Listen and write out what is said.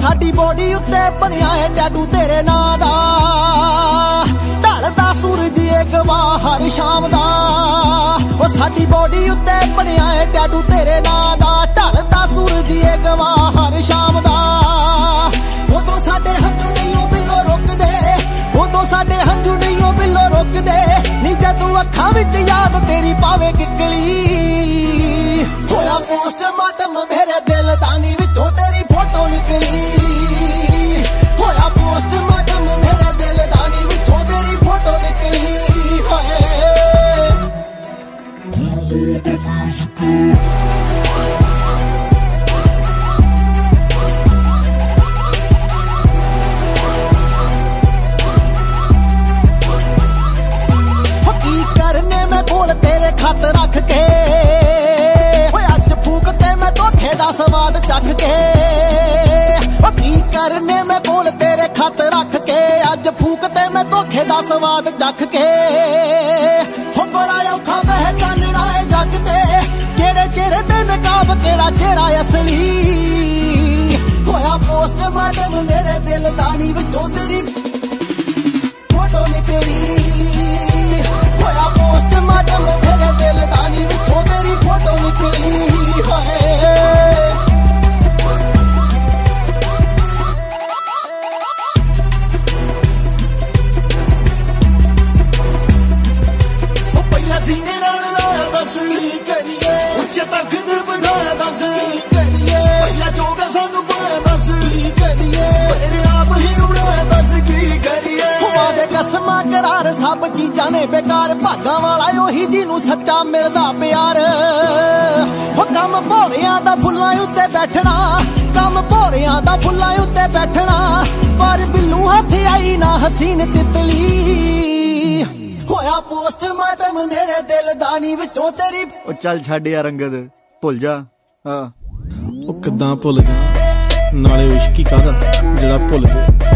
ਸਾਡੀ ਬੋਡੀ ਉੱਤੇ ਬਣਿਆ ਏ ਟੈਟੂ ਤੇਰੇ ਨਾਂ ਦਾ, ਢਲਦਾ ਸੂਰਜ ਏ ਗਵਾਹ ਹਰ ਸ਼ਾਮ ਦਾ। ਉਹ ਸਾਡੀ ਬੋਡੀ ਉੱਤੇ ਬਣਿਆ ਏ ਟੈਟੂ ਤੇਰੇ ਨਾਂ ਦਾ, ਢਲਦਾ ਸੂਰਜ ਏ ਗਵਾਹ ਹਰ ਸ਼ਾਮ ਦਾ। ਉਦੋਂ ਸਾਡੇ ਹੰਝੂ ਨਹੀਂ ਉਹ ਬਿੱਲੋ ਰੁਕਦੇ, ਉਦੋਂ ਸਾਡੇ ਹੰਝੂ ਨਹੀਂ ਉਹ ਬਿੱਲੋ ਰੁਕਦੇ ਨੀ, ਜਦੋਂ ਅੱਖਾਂ ਵਿੱਚ ਯਾਦ ਤੇਰੀ ਪਾਵੇ ਕਿੱਕਲੀ। ਹੋਇਆ ਪੋਸਟਮਾਰਟਮ ਮੇਰੇ ਦਿਲ ਦਾ ਨੀ, ਵਿੱਚੋਂ ਤੇਰੀ ਫੋਟੋ ਨਿਕਲੀ। ਹੋਇਆ ਪੋਸਟਮਾਰਟਮ ਮੇਰੇ ਦਿਲ ਦਾ ਨੀ, ਵਿੱਚੋਂ ਤੇਰੀ ਫੋਟੋ ਨਿਕਲੀ। ਕੀ ਕਰਨੇ ਮੈਂ ਕੋਲ ਤੇਰੇ ਖੱਤ ਰੱਖ ਕੇ, ਅੱਜ ਫੂਕ ਤੇ ਮੈਂ ਧੋਖੇ ਦਾ ਸਵਾਦ ਚੱਖ ਕੇ। ਕੀ ਕਰਨੇ ਮੈਂ ਕੋਲ ਤੇਰੇ ਖੱਤ ਰੱਖ ਕੇ, ਅੱਜ ਫੂਕ ਤੇ ਮੈਂ ਧੋਖੇ ਦਾ ਸਵਾਦ ਚੱਖ ਕੇ। ਹੋ ਬੜਾ ਔਖਾ ਪਹਿਚਾਨਣਾ ਏ ਜੱਗ ਤੇ, ਕਿਹੜੇ ਚਿਹਰੇ ਤੇ ਨਕਾਬ ਕਿਹੜਾ ਚਿਹਰਾ ਅਸਲੀ। ਹੋਇਆ ਪੋਸਟਮਾਰਟਮ ਮੇਰੇ ਦਿਲ ਦਾ ਨੀ, ਵਿੱਚੋਂ ਤੇਰੀ ਫੋਟੋ ਨਿਕਲੀ। ਹੋਇਆ ਪੋਸਟਮਾਰਟਮ ਮੇਰੇ ਦਿਲ ਦਾ ਨੀ, ਵਿੱਚੋਂ ਤੇਰੀ ਫੋਟੋ ਨਿਕਲੀ। ਪਹਿਲਾਂ ਸੀਨੇ ਨਾਲ ਲਾਇਆ ਦੱਸ ਕੀ ਕਰੀਏ, ਉੱਚੇ ਤੱਕ ਦਿਲ ਵਧਾਇਆ ਦੱਸ ਕੀ ਕਰੀਏ। ਪਹਿਲਾਂ ਜੋਗਾ ਸਾਨੂੰ ਪਾਇਆ ਦੱਸ ਕੀ ਕਰੀਏ, ਮੇਰੇ ਆਪ ਹੀ ਉੜਾਇਆ ਦੱਸ ਕੀ ਕਰੀਏ। ਵਾਦੇ ਕਸਮਾਂ ਕਰਾਰ ਸਭ ਚੀਜ਼ਾਂ ਨੇ ਬੇਕਾਰ, ਭਾਗਾਂ ਵਾਲਾ ਉਹੀ ਜਿਹਨੂੰ ਸੱਚਾ ਮਿਲਦਾ ਪਿਆਰ। ਉਹ ਕੰਮ ਭੋਰਿਆਂ ਦਾ ਫੁੱਲਾਂ ਉੱਤੇ ਬੈਠਣਾ, ਕੰਮ ਭੋਰਿਆਂ ਦਾ ਫੁੱਲਾਂ ਉੱਤੇ ਬੈਠਣਾ, ਪਰ ਬਿੱਲੂ ਹੱਥ ਆਈ ਨਾ ਹਸੀਨ ਤਿਤਲੀ। ਹੋਇਆ ਪੋਸਟਮਾਰਟਮ ਮੇਰੇ ਦਿਲ ਦਾ ਨੀ, ਵਿੱਚੋਂ ਤੇਰੀ। ਉਹ ਚੱਲ ਛੱਡ ਯਾਰ ਅੰਗਦ, ਭੁੱਲ ਜਾ। ਉਹ ਕਿੱਦਾਂ ਭੁੱਲ ਜਾ, ਨਾਲੇ ਇਸ਼ਕੀ ਕਾਹਦਾ ਜਿਹੜਾ ਭੁੱਲ ਗਿਆ।